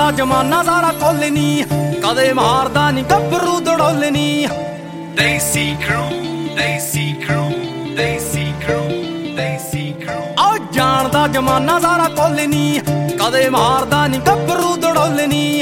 ਜਾਣਦਾ ਜਮਾਨਾ ਸਾਰਾ ਕੁੱਲ ਨੀ, ਕਦੇ ਮਾਰਦਾ ਨੀ ਗੱਭਰੂ ਦੜੋਲ ਨੀ। Desi Crew, Desi Crew, Desi Crew, Desi Crew। ਜਾਣਦਾ ਜਮਾਨਾ ਸਾਰਾ ਕੁੱਲ ਨੀ, ਕਦੇ ਮਾਰਦਾ ਨੀ ਗੱਭਰੂ ਦੜੋਲ ਨੀ।